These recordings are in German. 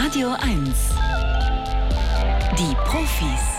Radio 1. Die Profis.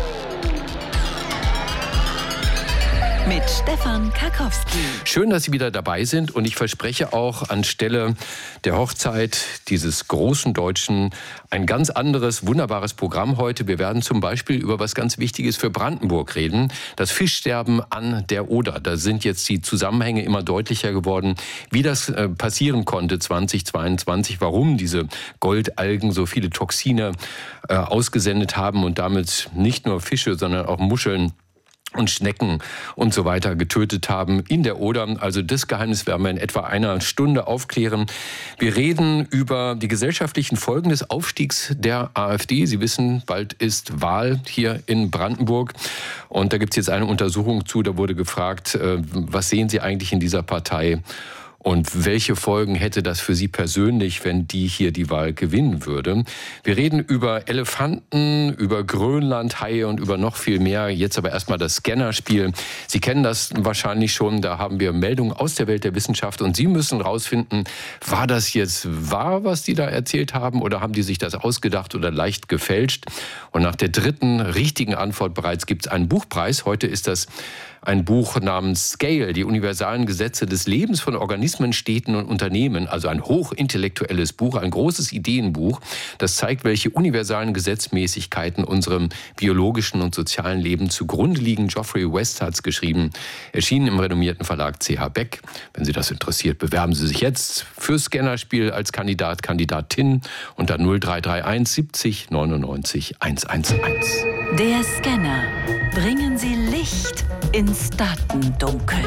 Mit Stefan Karkowski. Schön, dass Sie wieder dabei sind und ich verspreche auch anstelle der Hochzeit dieses großen Deutschen ein ganz anderes, wunderbares Programm heute. Wir werden zum Beispiel über was ganz Wichtiges für Brandenburg reden. Das Fischsterben an der Oder. Da sind jetzt die Zusammenhänge immer deutlicher geworden, wie das passieren konnte 2022, warum diese Goldalgen so viele Toxine ausgesendet haben und damit nicht nur Fische, sondern auch Muscheln und Schnecken und so weiter getötet haben in der Oder. Also das Geheimnis werden wir in etwa einer Stunde aufklären. Wir reden über die gesellschaftlichen Folgen des Aufstiegs der AfD. Sie wissen, bald ist Wahl hier in Brandenburg. Und da gibt es jetzt eine Untersuchung zu. Da wurde gefragt, was sehen Sie eigentlich in dieser Partei? Und welche Folgen hätte das für Sie persönlich, wenn die hier die Wahl gewinnen würde? Wir reden über Elefanten, über Grönlandhaie und über noch viel mehr. Jetzt aber erstmal das Scannerspiel. Sie kennen das wahrscheinlich schon. Da haben wir Meldungen aus der Welt der Wissenschaft. Und Sie müssen rausfinden, war das jetzt wahr, was die da erzählt haben? Oder haben die sich das ausgedacht oder leicht gefälscht? Und nach der dritten richtigen Antwort bereits gibt es einen Buchpreis. Heute ist das ein Buch namens Scale, die universalen Gesetze des Lebens von Organismen, Städten und Unternehmen. Also ein hochintellektuelles Buch, ein großes Ideenbuch. Das zeigt, welche universalen Gesetzmäßigkeiten unserem biologischen und sozialen Leben zugrunde liegen. Geoffrey West hat es geschrieben, erschienen im renommierten Verlag CH Beck. Wenn Sie das interessiert, bewerben Sie sich jetzt fürs Scannerspiel als Kandidat, Kandidatin unter 0331 70 99 111. Der Scanner. Bringen Sie Licht ins Datendunkel.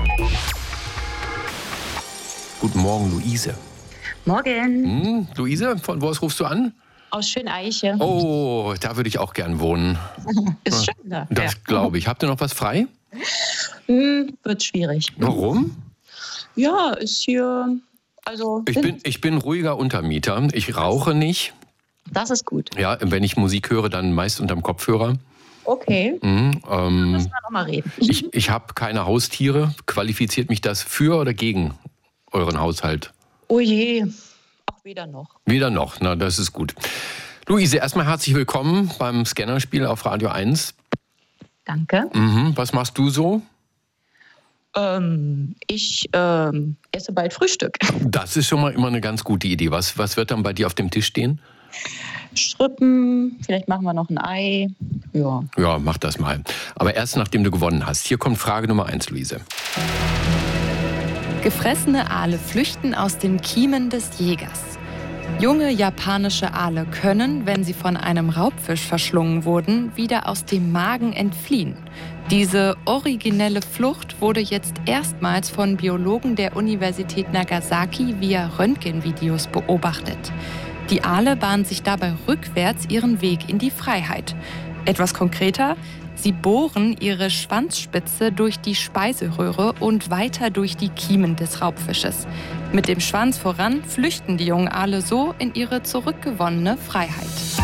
Guten Morgen, Luise. Morgen. Luise, von wo aus rufst du an? Aus Schöneiche. Oh, da würde ich auch gern wohnen. Ist schön da. Das glaube ich. Habt ihr noch was frei? Wird schwierig. Warum? Ja, ist hier... Also Ich bin ruhiger Untermieter. Ich rauche nicht. Das ist gut. Ja, wenn ich Musik höre, dann meist unterm Kopfhörer. Okay. Müssen wir noch mal reden. Ich habe keine Haustiere. Qualifiziert mich das für oder gegen euren Haushalt? Oh je, auch weder noch. Weder noch, na das ist gut. Luise, erstmal herzlich willkommen beim Scannerspiel auf Radio 1. Danke. Was machst du so? Ich esse bald Frühstück. Das ist schon mal immer eine ganz gute Idee. Was wird dann bei dir auf dem Tisch stehen? Schrippen, vielleicht machen wir noch ein Ei. Ja. Ja, mach das mal. Aber erst nachdem du gewonnen hast. Hier kommt Frage Nummer 1, Luise. Gefressene Aale flüchten aus den Kiemen des Jägers. Junge japanische Aale können, wenn sie von einem Raubfisch verschlungen wurden, wieder aus dem Magen entfliehen. Diese originelle Flucht wurde jetzt erstmals von Biologen der Universität Nagasaki via Röntgenvideos beobachtet. Die Aale bahnen sich dabei rückwärts ihren Weg in die Freiheit. Etwas konkreter, sie bohren ihre Schwanzspitze durch die Speiseröhre und weiter durch die Kiemen des Raubfisches. Mit dem Schwanz voran flüchten die jungen Aale so in ihre zurückgewonnene Freiheit.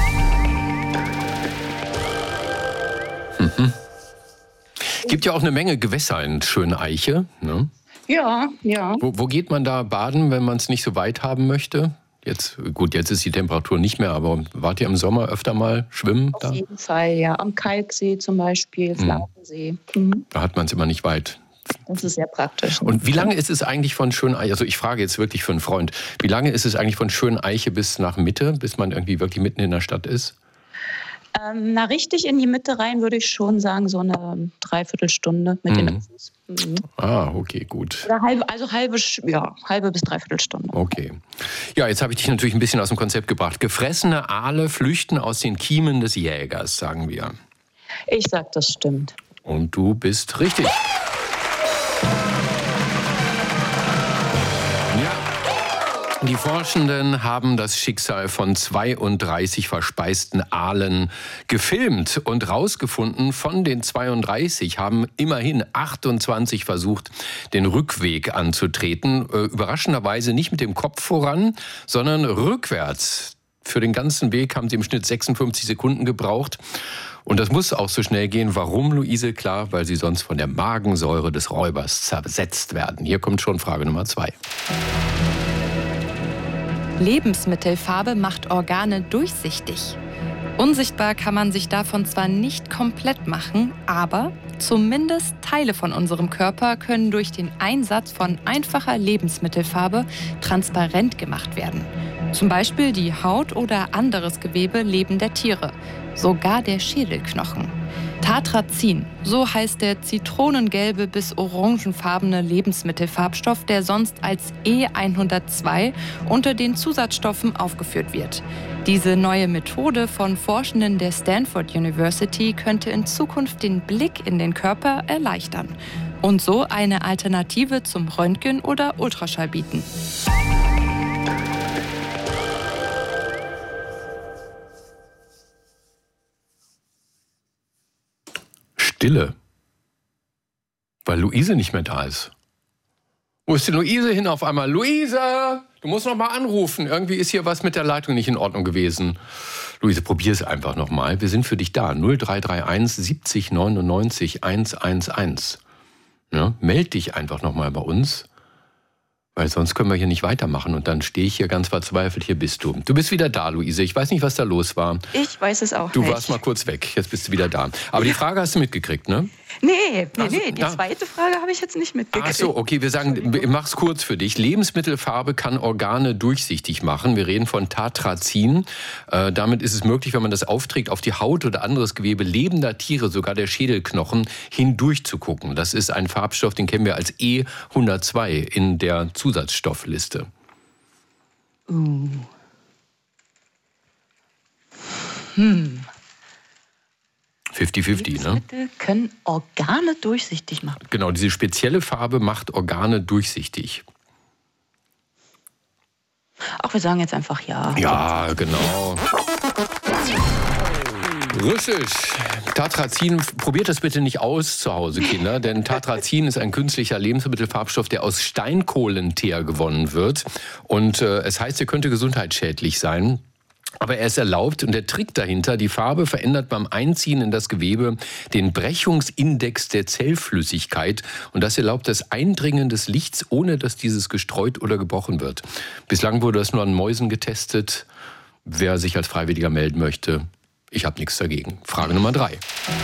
Gibt ja auch eine Menge Gewässer in Schöneiche. Ne? Ja. Wo geht man da baden, wenn man es nicht so weit haben möchte? Jetzt ist die Temperatur nicht mehr, aber wart ihr im Sommer öfter mal schwimmen? Auf jeden Fall, ja. Am Kalksee zum Beispiel, Flatensee. Da hat man es immer nicht weit. Das ist sehr praktisch. Und wie lange ist es eigentlich von Schöneiche, also ich frage jetzt wirklich für einen Freund, wie lange ist es eigentlich von Schöneiche bis nach Mitte, bis man irgendwie wirklich mitten in der Stadt ist? Richtig in die Mitte rein würde ich schon sagen, so eine Dreiviertelstunde mit den Öffis. Ah, okay, gut. Oder halbe bis Dreiviertelstunde. Okay. Ja, jetzt habe ich dich natürlich ein bisschen aus dem Konzept gebracht. Gefressene Aale flüchten aus den Kiemen des Jägers, sagen wir. Ich sag, das stimmt. Und du bist richtig. Die Forschenden haben das Schicksal von 32 verspeisten Aalen gefilmt und rausgefunden, von den 32 haben immerhin 28 versucht, den Rückweg anzutreten. Überraschenderweise nicht mit dem Kopf voran, sondern rückwärts. Für den ganzen Weg haben sie im Schnitt 56 Sekunden gebraucht. Und das muss auch so schnell gehen. Warum, Luise? Klar, weil sie sonst von der Magensäure des Räubers zersetzt werden. Hier kommt schon Frage Nummer 2. Lebensmittelfarbe macht Organe durchsichtig. Unsichtbar kann man sich davon zwar nicht komplett machen, aber zumindest Teile von unserem Körper können durch den Einsatz von einfacher Lebensmittelfarbe transparent gemacht werden. Zum Beispiel die Haut oder anderes Gewebe lebender Tiere, sogar der Schädelknochen. Tartrazin, so heißt der zitronengelbe bis orangenfarbene Lebensmittelfarbstoff, der sonst als E102 unter den Zusatzstoffen aufgeführt wird. Diese neue Methode von Forschenden der Stanford University könnte in Zukunft den Blick in den Körper erleichtern und so eine Alternative zum Röntgen oder Ultraschall bieten. Stille. Weil Luise nicht mehr da ist. Wo ist denn Luise hin auf einmal? Luise, du musst noch mal anrufen. Irgendwie ist hier was mit der Leitung nicht in Ordnung gewesen. Luise, probier es einfach noch mal. Wir sind für dich da. 0331 70 99 111. Ja, meld dich einfach noch mal bei uns. Weil sonst können wir hier nicht weitermachen. Und dann stehe ich hier ganz verzweifelt. Hier bist du. Du bist wieder da, Luise. Ich weiß nicht, was da los war. Ich weiß es auch nicht. Du warst mal kurz weg. Jetzt bist du wieder da. Aber die Frage hast du mitgekriegt, ne? Nee. Die zweite Frage habe ich jetzt nicht mitgekriegt. Ach so, okay, wir sagen, ich mach's kurz für dich. Lebensmittelfarbe kann Organe durchsichtig machen. Wir reden von Tartrazin. Damit ist es möglich, wenn man das aufträgt, auf die Haut oder anderes Gewebe lebender Tiere, sogar der Schädelknochen, hindurch zu gucken. Das ist ein Farbstoff, den kennen wir als E102 in der Zusatzstoffliste. 50-50, ne? Lebensmittel können Organe durchsichtig machen. Genau, diese spezielle Farbe macht Organe durchsichtig. Ach, wir sagen jetzt einfach ja. Ja, genau. Russisch. Tartrazin, probiert das bitte nicht aus zu Hause, Kinder, denn Tartrazin ist ein künstlicher Lebensmittelfarbstoff, der aus Steinkohlenteer gewonnen wird. Und es heißt, er könnte gesundheitsschädlich sein. Aber er ist erlaubt und der Trick dahinter, die Farbe verändert beim Einziehen in das Gewebe den Brechungsindex der Zellflüssigkeit und das erlaubt das Eindringen des Lichts, ohne dass dieses gestreut oder gebrochen wird. Bislang wurde das nur an Mäusen getestet. Wer sich als Freiwilliger melden möchte, ich habe nichts dagegen. Frage Nummer 3.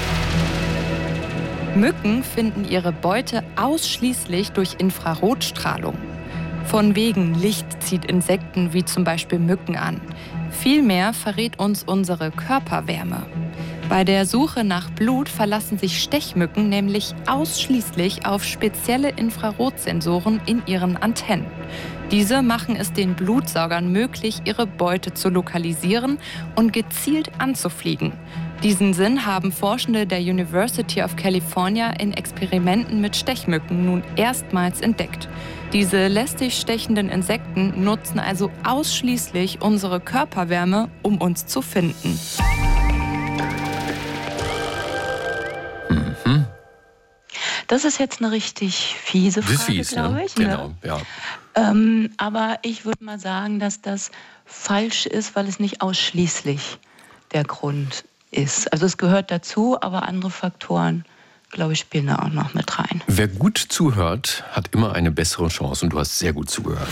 Mücken finden ihre Beute ausschließlich durch Infrarotstrahlung. Von wegen Licht zieht Insekten wie zum Beispiel Mücken an. Vielmehr verrät uns unsere Körperwärme. Bei der Suche nach Blut verlassen sich Stechmücken nämlich ausschließlich auf spezielle Infrarotsensoren in ihren Antennen. Diese machen es den Blutsaugern möglich, ihre Beute zu lokalisieren und gezielt anzufliegen. Diesen Sinn haben Forschende der University of California in Experimenten mit Stechmücken nun erstmals entdeckt. Diese lästig stechenden Insekten nutzen also ausschließlich unsere Körperwärme, um uns zu finden. Das ist jetzt eine richtig fiese Frage, fies, glaube ne? ich. Genau, ja. Aber ich würde mal sagen, dass das falsch ist, weil es nicht ausschließlich der Grund ist. Also es gehört dazu, aber andere Faktoren, glaube ich, spielen da auch noch mit rein. Wer gut zuhört, hat immer eine bessere Chance und du hast sehr gut zugehört.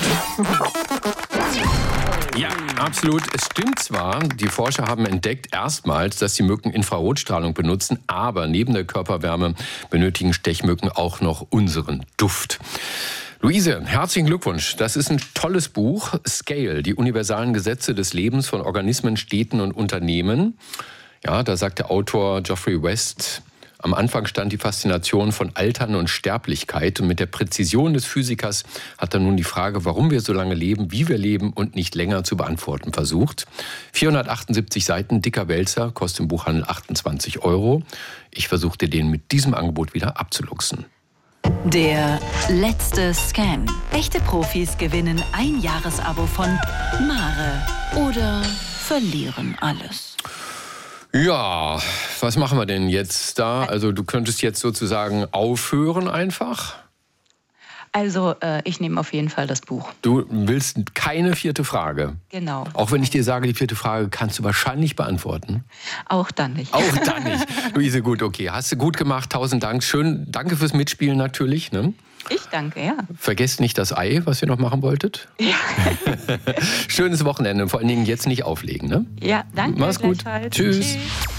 Ja, absolut. Es stimmt zwar, die Forscher haben entdeckt erstmals, dass die Mücken Infrarotstrahlung benutzen, aber neben der Körperwärme benötigen Stechmücken auch noch unseren Duft. Luise, herzlichen Glückwunsch. Das ist ein tolles Buch. Scale, die universalen Gesetze des Lebens von Organismen, Städten und Unternehmen. Ja, da sagt der Autor Geoffrey West, am Anfang stand die Faszination von Altern und Sterblichkeit. Und mit der Präzision des Physikers hat er nun die Frage, warum wir so lange leben, wie wir leben und nicht länger zu beantworten versucht. 478 Seiten, dicker Wälzer, kostet im Buchhandel 28 €. Ich versuchte den mit diesem Angebot wieder abzuluxen. Der letzte Scan. Echte Profis gewinnen ein Jahresabo von Mare oder verlieren alles. Ja, was machen wir denn jetzt da? Also du könntest jetzt sozusagen aufhören einfach? Also ich nehme auf jeden Fall das Buch. Du willst keine vierte Frage? Genau. Auch wenn ich dir sage, die vierte Frage kannst du wahrscheinlich beantworten? Auch dann nicht. Auch dann nicht. Luise, gut, okay. Hast du gut gemacht, 1000 Dank. Schön, danke fürs Mitspielen natürlich. Ne? Ich danke, ja. Vergesst nicht das Ei, was ihr noch machen wolltet. Ja. Schönes Wochenende, vor allen Dingen jetzt nicht auflegen, ne? Ja, danke. Mach's gut. Tschüss.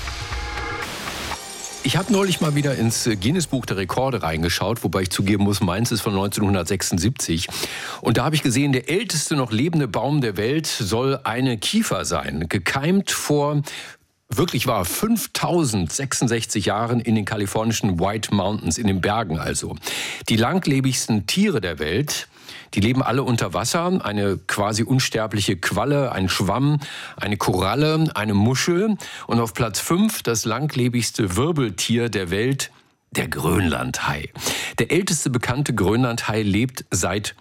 Ich habe neulich mal wieder ins Guinness-Buch der Rekorde reingeschaut, wobei ich zugeben muss, meins ist von 1976. Und da habe ich gesehen, der älteste noch lebende Baum der Welt soll eine Kiefer sein. Gekeimt vor, wirklich wahr, 5066 Jahren in den kalifornischen White Mountains, in den Bergen also. Die langlebigsten Tiere der Welt, die leben alle unter Wasser. Eine quasi unsterbliche Qualle, ein Schwamm, eine Koralle, eine Muschel. Und auf Platz 5 das langlebigste Wirbeltier der Welt, der Grönlandhai. Der älteste bekannte Grönlandhai lebt seit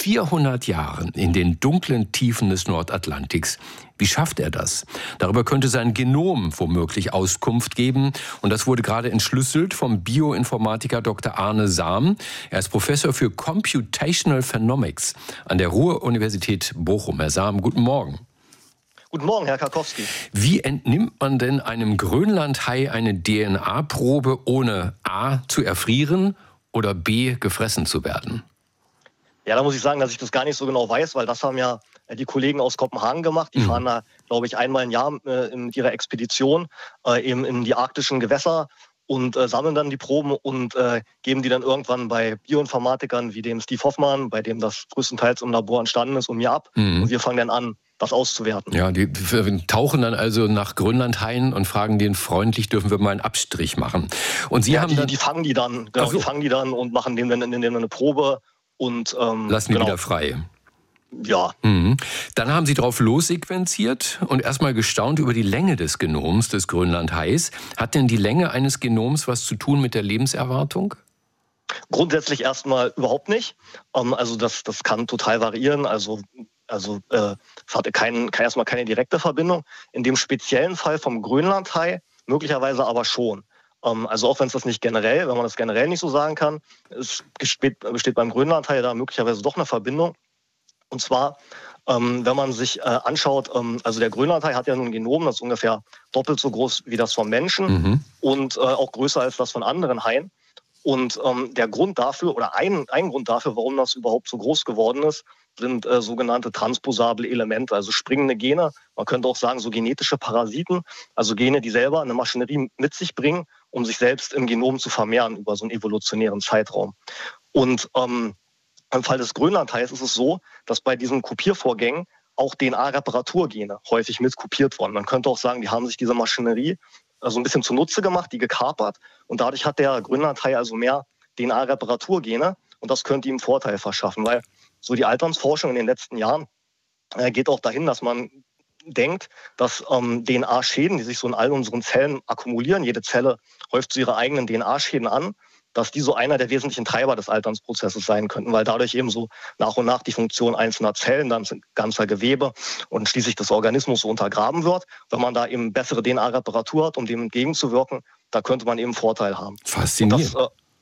400 Jahren in den dunklen Tiefen des Nordatlantiks. Wie schafft er das? Darüber könnte sein Genom womöglich Auskunft geben. Und das wurde gerade entschlüsselt vom Bioinformatiker Dr. Arne Sam. Er ist Professor für Computational Phenomics an der Ruhr-Universität Bochum. Herr Sam, guten Morgen. Guten Morgen, Herr Karkowski. Wie entnimmt man denn einem Grönlandhai eine DNA-Probe, ohne A, zu erfrieren oder B, gefressen zu werden? Ja, da muss ich sagen, dass ich das gar nicht so genau weiß, weil das haben ja die Kollegen aus Kopenhagen gemacht. Die fahren da, glaube ich, einmal im Jahr mit ihrer Expedition eben in die arktischen Gewässer und sammeln dann die Proben und geben die dann irgendwann bei Bioinformatikern wie dem Steve Hoffmann, bei dem das größtenteils im Labor entstanden ist, und mir ab. Und wir fangen dann an, das auszuwerten. Ja, die tauchen dann also nach Grönlandhaien und fragen den freundlich, dürfen wir mal einen Abstrich machen. Und Sie haben dann... Die fangen die dann, genau, die fangen die dann und machen denen dann eine Probe und lassen die wieder frei. Ja. Dann haben Sie drauf lossequenziert und erstmal gestaunt über die Länge des Genoms des Grönlandhais. Hat denn die Länge eines Genoms was zu tun mit der Lebenserwartung? Grundsätzlich erstmal überhaupt nicht. Also das kann total variieren. Also es hatte erstmal keine direkte Verbindung. In dem speziellen Fall vom Grönlandhai möglicherweise aber schon. Also auch wenn es das nicht generell, wenn man das generell nicht so sagen kann, es besteht beim Grönlandhai da möglicherweise doch eine Verbindung. Und zwar, wenn man sich anschaut, also der Grönlandhai hat ja nun ein Genom, das ist ungefähr doppelt so groß wie das vom Menschen und auch größer als das von anderen Haien. Und der Grund dafür, oder ein Grund dafür, warum das überhaupt so groß geworden ist, sind sogenannte transposable Elemente, also springende Gene. Man könnte auch sagen, so genetische Parasiten, also Gene, die selber eine Maschinerie mit sich bringen, um sich selbst im Genom zu vermehren über so einen evolutionären Zeitraum. Und im Fall des Grönlandhais ist es so, dass bei diesen Kopiervorgängen auch DNA-Reparaturgene häufig mit kopiert wurden. Man könnte auch sagen, die haben sich diese Maschinerie so ein bisschen zunutze gemacht, die gekapert. Und dadurch hat der Grönlandhai also mehr DNA-Reparaturgene. Und das könnte ihm Vorteil verschaffen, weil so die Alternsforschung in den letzten Jahren geht auch dahin, dass man denkt, dass DNA-Schäden, die sich so in all unseren Zellen akkumulieren, jede Zelle häuft so ihre eigenen DNA-Schäden an, dass die so einer der wesentlichen Treiber des Alternsprozesses sein könnten, weil dadurch eben so nach und nach die Funktion einzelner Zellen, dann ganzer Gewebe und schließlich des Organismus so untergraben wird. Wenn man da eben bessere DNA-Reparatur hat, um dem entgegenzuwirken, da könnte man eben Vorteil haben. Faszinierend.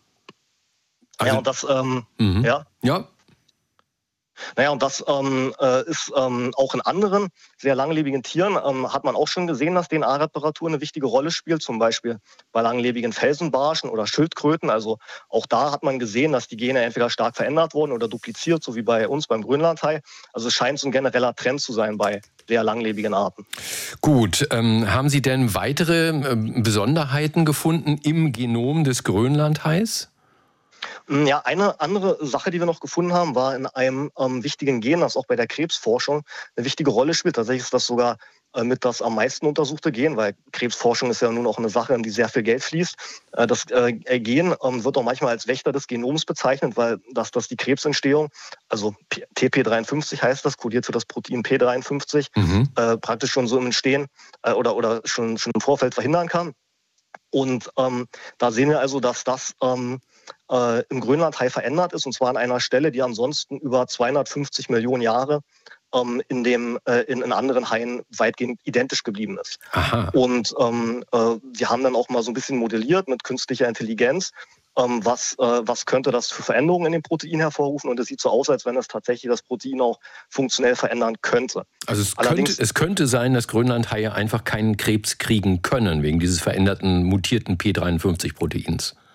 Ja. Naja, und das ist auch in anderen sehr langlebigen Tieren, hat man auch schon gesehen, dass DNA-Reparatur eine wichtige Rolle spielt, zum Beispiel bei langlebigen Felsenbarschen oder Schildkröten. Also auch da hat man gesehen, dass die Gene entweder stark verändert wurden oder dupliziert, so wie bei uns beim Grönlandhai. Also es scheint so ein genereller Trend zu sein bei sehr langlebigen Arten. Gut, haben Sie denn weitere Besonderheiten gefunden im Genom des Grönlandhais? Ja, eine andere Sache, die wir noch gefunden haben, war in einem wichtigen Gen, das auch bei der Krebsforschung eine wichtige Rolle spielt. Tatsächlich ist das sogar mit das am meisten untersuchte Gen, weil Krebsforschung ist ja nun auch eine Sache, in die sehr viel Geld fließt. Das Gen wird auch manchmal als Wächter des Genoms bezeichnet, weil das die Krebsentstehung, also TP53 heißt das, kodiert für das Protein P53, praktisch schon so im Entstehen oder schon im Vorfeld verhindern kann. Und da sehen wir also, dass das im Grönlandhai verändert ist, und zwar an einer Stelle, die ansonsten über 250 Millionen Jahre in anderen Haien weitgehend identisch geblieben ist. Aha. Und wir haben dann auch mal so ein bisschen modelliert mit künstlicher Intelligenz, was könnte das für Veränderungen in dem Protein hervorrufen, und es sieht so aus, als wenn es tatsächlich das Protein auch funktionell verändern könnte. Also es könnte sein, dass Grönlandhaie einfach keinen Krebs kriegen können, wegen dieses veränderten, mutierten P53-Proteins.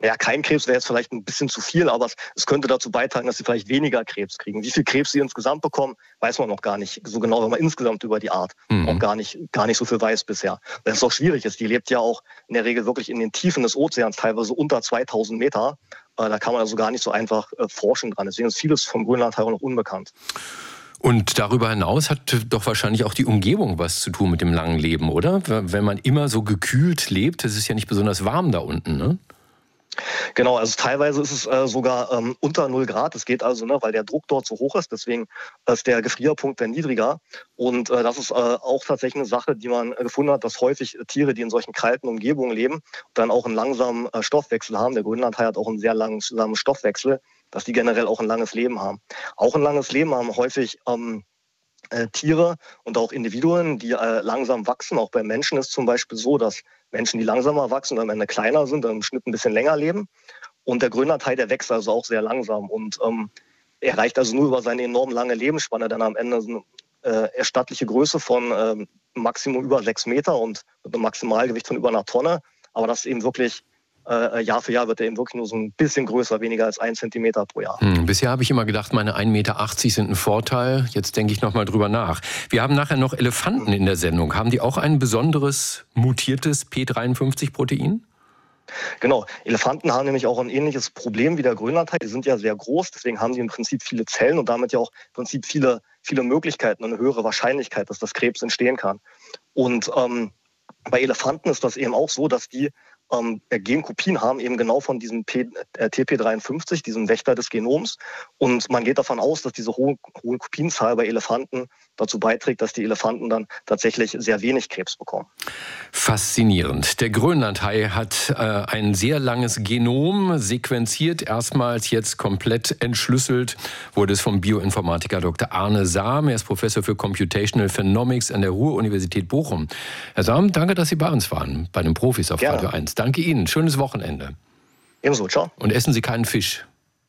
Ja, kein Krebs wäre jetzt vielleicht ein bisschen zu viel, aber es könnte dazu beitragen, dass sie vielleicht weniger Krebs kriegen. Wie viel Krebs sie insgesamt bekommen, weiß man noch gar nicht so genau, wenn man insgesamt über die Art auch gar nicht so viel weiß bisher. Das ist auch schwierig ist. Die lebt ja auch in der Regel wirklich in den Tiefen des Ozeans, teilweise unter 2000 Meter. Da kann man also gar nicht so einfach forschen dran. Deswegen ist vieles vom Grönlandhai auch noch unbekannt. Und darüber hinaus hat doch wahrscheinlich auch die Umgebung was zu tun mit dem langen Leben, oder? Wenn man immer so gekühlt lebt, das ist ja nicht besonders warm da unten, ne? Genau, also teilweise ist es sogar unter 0 Grad. Das geht also, weil der Druck dort so hoch ist. Deswegen ist der Gefrierpunkt dann niedriger. Und das ist auch tatsächlich eine Sache, die man gefunden hat, dass häufig Tiere, die in solchen kalten Umgebungen leben, dann auch einen langsamen Stoffwechsel haben. Der Grönlandhai hat auch einen sehr langsamen Stoffwechsel, dass die generell auch ein langes Leben haben. Auch ein langes Leben haben häufig Tiere und auch Individuen, die langsam wachsen. Auch bei Menschen ist zum Beispiel so, dass Menschen, die langsamer wachsen und am Ende kleiner sind, dann im Schnitt ein bisschen länger leben. Und der Grönlandhai, der wächst also auch sehr langsam und erreicht also nur über seine enorm lange Lebensspanne dann am Ende eine erstattliche Größe von Maximum über 6 Meter und mit einem Maximalgewicht von über einer Tonne. Aber das ist eben wirklich Jahr für Jahr wird er eben wirklich nur so ein bisschen größer, weniger als 1 Zentimeter pro Jahr. Bisher habe ich immer gedacht, meine 1,80 Meter sind ein Vorteil. Jetzt denke ich noch mal drüber nach. Wir haben nachher noch Elefanten in der Sendung. Haben die auch ein besonderes mutiertes P53-Protein? Genau, Elefanten haben nämlich auch ein ähnliches Problem wie der Grönlandhai. Die sind ja sehr groß, deswegen haben die im Prinzip viele Zellen und damit ja auch im Prinzip viele Möglichkeiten und eine höhere Wahrscheinlichkeit, dass das Krebs entstehen kann. Und bei Elefanten ist das eben auch so, dass die Genkopien haben, eben genau von diesem TP53, diesem Wächter des Genoms. Und man geht davon aus, dass diese hohe Kopienzahl bei Elefanten dazu beiträgt, dass die Elefanten dann tatsächlich sehr wenig Krebs bekommen. Faszinierend. Der Grönlandhai hat ein sehr langes Genom sequenziert, erstmals jetzt komplett entschlüsselt, wurde es vom Bioinformatiker Dr. Arne Sahm. Er ist Professor für Computational Phenomics an der Ruhr-Universität Bochum. Herr Sahm, danke, dass Sie bei uns waren, bei den Profis auf Radio 1. Danke Ihnen. Schönes Wochenende. Ebenso, ciao. Und essen Sie keinen Fisch.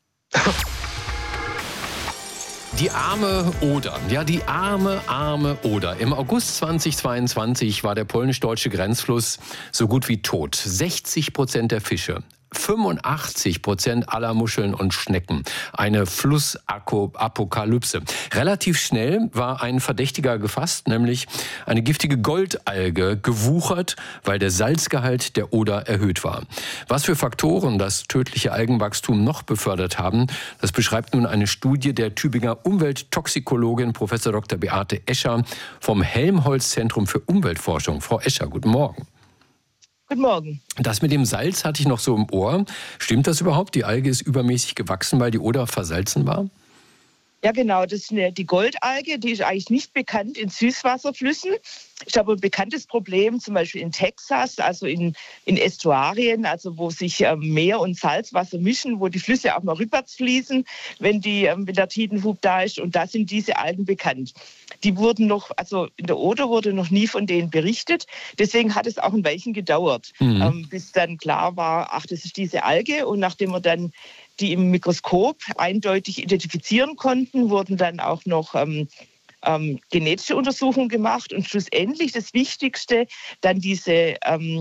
Die arme Oder, ja die arme Oder. Im August 2022 war der polnisch-deutsche Grenzfluss so gut wie tot. 60% der Fische, 85% aller Muscheln und Schnecken. Eine Flussapokalypse. Relativ schnell war ein Verdächtiger gefasst, nämlich eine giftige Goldalge, gewuchert, weil der Salzgehalt der Oder erhöht war. Was für Faktoren das tödliche Algenwachstum noch befördert haben, das beschreibt nun eine Studie der Tübinger Umwelttoxikologin Prof. Dr. Beate Escher vom Helmholtz-Zentrum für Umweltforschung. Frau Escher, guten Morgen. Guten Morgen. Das mit dem Salz hatte ich noch so im Ohr. Stimmt das überhaupt? Die Alge ist übermäßig gewachsen, weil die Oder versalzen war? Ja, genau. Das ist die Goldalge, die ist eigentlich nicht bekannt in Süßwasserflüssen. Ist aber ein bekanntes Problem, zum Beispiel in Texas, also in Ästuarien, also wo sich Meer- und Salzwasser mischen, wo die Flüsse auch mal rückwärts fließen, wenn der Tidenhub da ist. Und da sind diese Algen bekannt. Die wurden also in der Oder wurde noch nie von denen berichtet. Deswegen hat es auch ein Weilchen gedauert, bis dann klar war, ach, das ist diese Alge. Und nachdem wir dann die im Mikroskop eindeutig identifizieren konnten, wurden dann auch noch genetische Untersuchungen gemacht und schlussendlich das Wichtigste, dann diese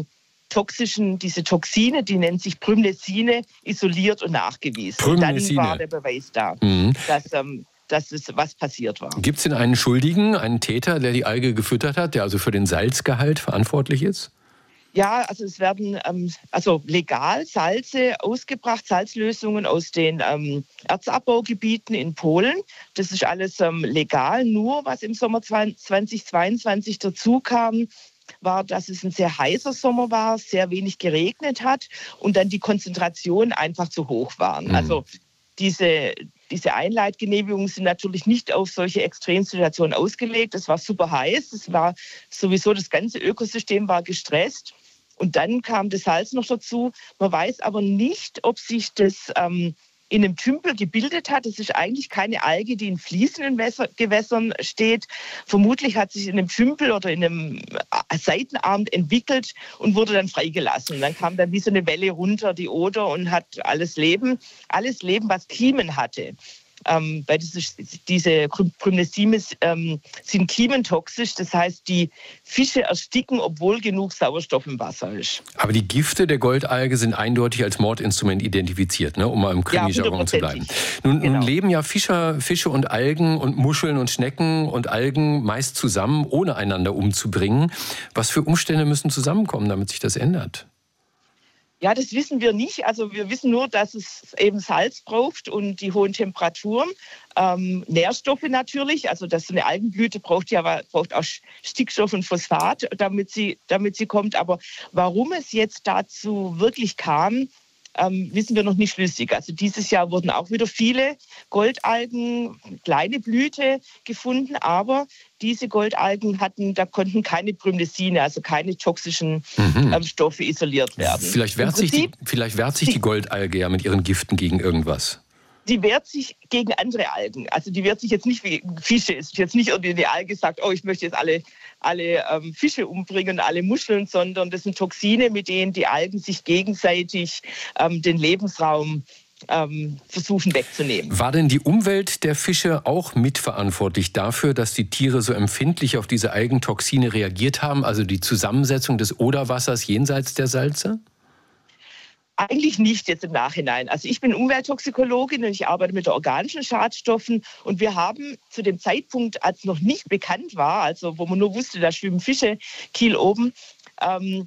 Toxine, die nennen sich Prymnesine, isoliert und nachgewiesen. Und dann war der Beweis da, dass was passiert war. Gibt es denn einen Schuldigen, einen Täter, der die Alge gefüttert hat, der also für den Salzgehalt verantwortlich ist? Ja, also es werden legal Salze ausgebracht, Salzlösungen aus den Erzabbaugebieten in Polen. Das ist alles legal. Nur was im Sommer 2022 dazu kam, war, dass es ein sehr heißer Sommer war, sehr wenig geregnet hat und dann die Konzentrationen einfach zu hoch waren. Also diese Einleitgenehmigungen sind natürlich nicht auf solche Extremsituationen ausgelegt. Es war super heiß, es war sowieso, das ganze Ökosystem war gestresst. Und dann kam das Salz noch dazu. Man weiß aber nicht, ob sich das in einem Tümpel gebildet hat. Das ist eigentlich keine Alge, die in fließenden Gewässern steht. Vermutlich hat sich in einem Tümpel oder in einem Seitenarm entwickelt und wurde dann freigelassen. Und dann kam dann wie so eine Welle runter die Oder und hat alles Leben, was Kiemen hatte. weil diese Prymnesime sind kiementoxisch. Das heißt, die Fische ersticken, obwohl genug Sauerstoff im Wasser ist. Aber die Gifte der Goldalge sind eindeutig als Mordinstrument identifiziert, ne? Um mal im Krimi-Jargon zu bleiben. Nun leben ja Fische und Algen und Muscheln und Schnecken und Algen meist zusammen, ohne einander umzubringen. Was für Umstände müssen zusammenkommen, damit sich das ändert? Ja, das wissen wir nicht. Also wir wissen nur, dass es eben Salz braucht und die hohen Temperaturen. Nährstoffe natürlich. Also so eine Algenblüte braucht auch Stickstoff und Phosphat, damit sie kommt. Aber warum es jetzt dazu wirklich kam, wissen wir noch nicht schlüssig. Also dieses Jahr wurden auch wieder viele Goldalgen, kleine Blüte gefunden, aber diese Goldalgen da konnten keine Prymnesine, also keine toxischen Stoffe isoliert werden. Vielleicht wehrt sich die Goldalge ja mit ihren Giften gegen irgendwas. Die wehrt sich gegen andere Algen. Also die wehrt sich jetzt nicht wie Fische. Es ist jetzt nicht irgendwie eine Alge sagt, oh, ich möchte jetzt alle Fische umbringen, alle Muscheln, sondern das sind Toxine, mit denen die Algen sich gegenseitig den Lebensraum versuchen wegzunehmen. War denn die Umwelt der Fische auch mitverantwortlich dafür, dass die Tiere so empfindlich auf diese Algentoxine reagiert haben? Also die Zusammensetzung des Oderwassers jenseits der Salze? Eigentlich nicht jetzt im Nachhinein. Also ich bin Umwelttoxikologin und ich arbeite mit organischen Schadstoffen. Und wir haben zu dem Zeitpunkt, als noch nicht bekannt war, also wo man nur wusste, da schwimmen Fische Kiel oben, haben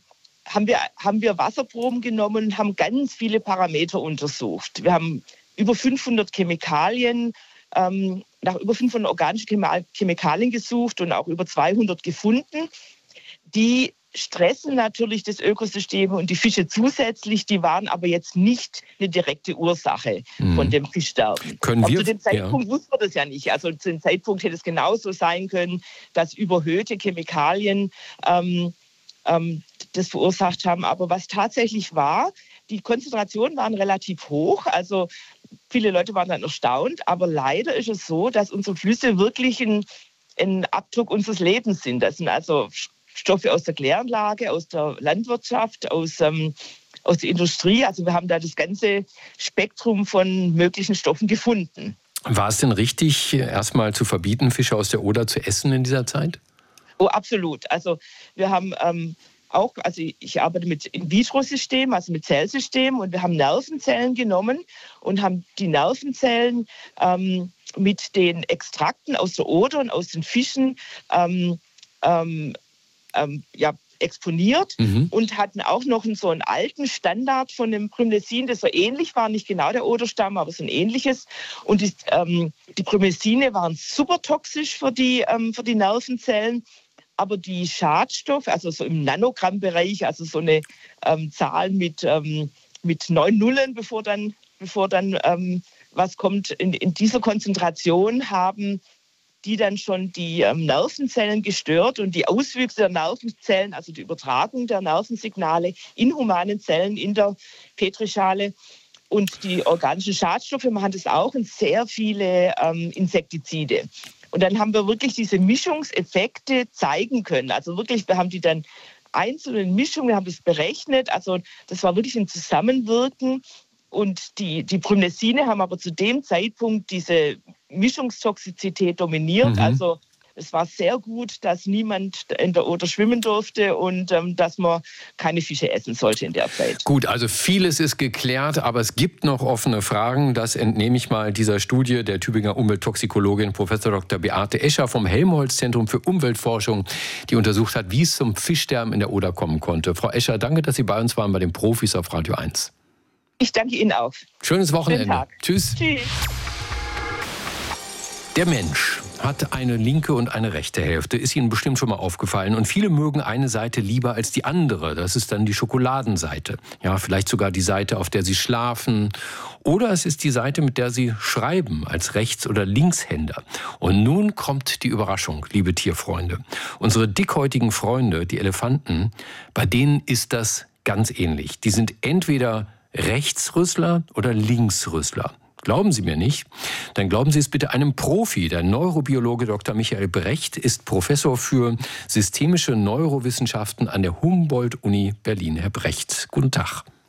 wir Wasserproben genommen und haben ganz viele Parameter untersucht. Wir haben über 500 Chemikalien, nach über 500 organischen Chemikalien gesucht und auch über 200 gefunden, die stressen natürlich das Ökosystem und die Fische zusätzlich, die waren aber jetzt nicht eine direkte Ursache von dem Fischsterben. Zu dem Zeitpunkt wussten wir das ja nicht. Also zu dem Zeitpunkt hätte es genauso sein können, dass überhöhte Chemikalien das verursacht haben. Aber was tatsächlich war, die Konzentrationen waren relativ hoch. Also viele Leute waren dann erstaunt. Aber leider ist es so, dass unsere Flüsse wirklich ein Abdruck unseres Lebens sind. Das sind also Stoffe aus der Kläranlage, aus der Landwirtschaft, aus der Industrie. Also wir haben da das ganze Spektrum von möglichen Stoffen gefunden. War es denn richtig, erstmal zu verbieten, Fische aus der Oder zu essen in dieser Zeit? Oh, absolut. Also wir haben ich arbeite mit In-vitro-Systemen, also mit Zellsystemen, und wir haben Nervenzellen genommen und haben die Nervenzellen mit den Extrakten aus der Oder und aus den Fischen exponiert und hatten auch noch so einen alten Standard von dem Prymnesin, das so ähnlich war, nicht genau der Oderstamm, aber so ein ähnliches. Und die Prymnesine waren super toxisch für die Nervenzellen, aber die Schadstoffe, also so im Nanogrammbereich, also so eine Zahl mit 9 Nullen, bevor dann was kommt, in dieser Konzentration haben die dann schon die Nervenzellen gestört und die Auswüchse der Nervenzellen, also die Übertragung der Nervensignale in humanen Zellen in der Petrischale. Und die organischen Schadstoffe machen das auch und sehr viele Insektizide. Und dann haben wir wirklich diese Mischungseffekte zeigen können. Also wirklich, wir haben die dann einzelnen Mischungen, wir haben das berechnet. Also das war wirklich ein Zusammenwirken. Und die Prymnesine haben aber zu dem Zeitpunkt diese Mischungstoxizität dominiert. Also es war sehr gut, dass niemand in der Oder schwimmen durfte und dass man keine Fische essen sollte in der Zeit. Gut, also vieles ist geklärt, aber es gibt noch offene Fragen. Das entnehme ich mal dieser Studie der Tübinger Umwelttoxikologin Prof. Dr. Beate Escher vom Helmholtz-Zentrum für Umweltforschung, die untersucht hat, wie es zum Fischsterben in der Oder kommen konnte. Frau Escher, danke, dass Sie bei uns waren bei den Profis auf Radio 1. Ich danke Ihnen auch. Schönes Wochenende. Schönen Tag. Tschüss. Tschüss. Der Mensch hat eine linke und eine rechte Hälfte. Ist Ihnen bestimmt schon mal aufgefallen. Und viele mögen eine Seite lieber als die andere. Das ist dann die Schokoladenseite. Ja, vielleicht sogar die Seite, auf der Sie schlafen. Oder es ist die Seite, mit der Sie schreiben, als Rechts- oder Linkshänder. Und nun kommt die Überraschung, liebe Tierfreunde. Unsere dickhäutigen Freunde, die Elefanten, bei denen ist das ganz ähnlich. Die sind entweder Rechtsrüssler oder Linksrüssler. Glauben Sie mir nicht? Dann glauben Sie es bitte einem Profi. Der Neurobiologe Dr. Michael Brecht ist Professor für systemische Neurowissenschaften an der Humboldt-Uni Berlin. Herr Brecht, guten Tag.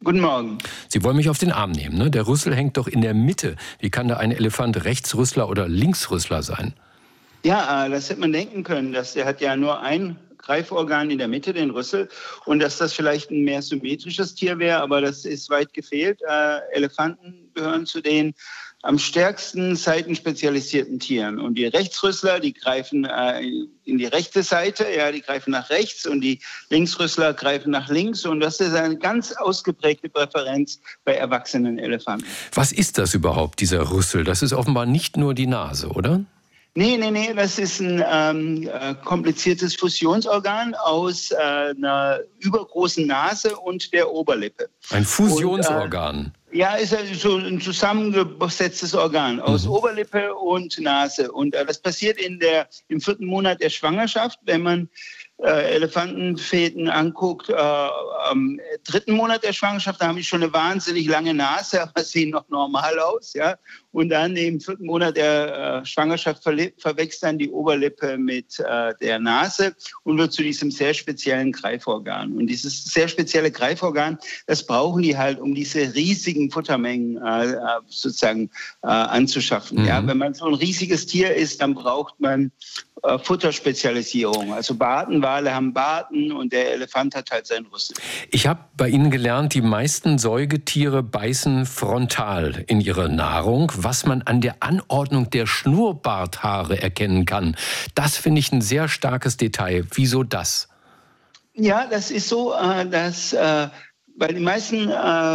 Guten Morgen. Sie wollen mich auf den Arm nehmen, ne? Der Rüssel hängt doch in der Mitte. Wie kann da ein Elefant Rechtsrüssler oder Linksrüssler sein? Ja, das hätte man denken können. Der hat ja nur ein Greiforgan in der Mitte, den Rüssel. Und dass das vielleicht ein mehr symmetrisches Tier wäre, aber das ist weit gefehlt. Elefanten gehören zu den am stärksten seitenspezialisierten Tieren. Und die Rechtsrüssler, die greifen in die rechte Seite, ja, die greifen nach rechts, und die Linksrüssler greifen nach links. Und das ist eine ganz ausgeprägte Präferenz bei erwachsenen Elefanten. Was ist das überhaupt, dieser Rüssel? Das ist offenbar nicht nur die Nase, oder? Nee, das ist ein kompliziertes Fusionsorgan aus einer übergroßen Nase und der Oberlippe. Ein Fusionsorgan? Ja, ist also so ein zusammengesetztes Organ aus Oberlippe und Nase. Und das passiert im 4. Monat der Schwangerschaft, wenn man Elefantenfäten anguckt. Am 3. Monat der Schwangerschaft, da haben die schon eine wahnsinnig lange Nase, aber sehen noch normal aus. Ja? Und dann im 4. Monat der Schwangerschaft verwächst dann die Oberlippe mit der Nase und wird zu diesem sehr speziellen Greiforgan. Und dieses sehr spezielle Greiforgan, das brauchen die halt, um diese riesigen Futtermengen sozusagen anzuschaffen. Ja? Wenn man so ein riesiges Tier ist, dann braucht man Futterspezialisierung. Also Bartenwale haben Barten und der Elefant hat halt seinen Rüssel. Ich habe bei Ihnen gelernt, die meisten Säugetiere beißen frontal in ihre Nahrung, was man an der Anordnung der Schnurrbarthaare erkennen kann. Das finde ich ein sehr starkes Detail. Wieso das? Ja, das ist so, dass bei den meisten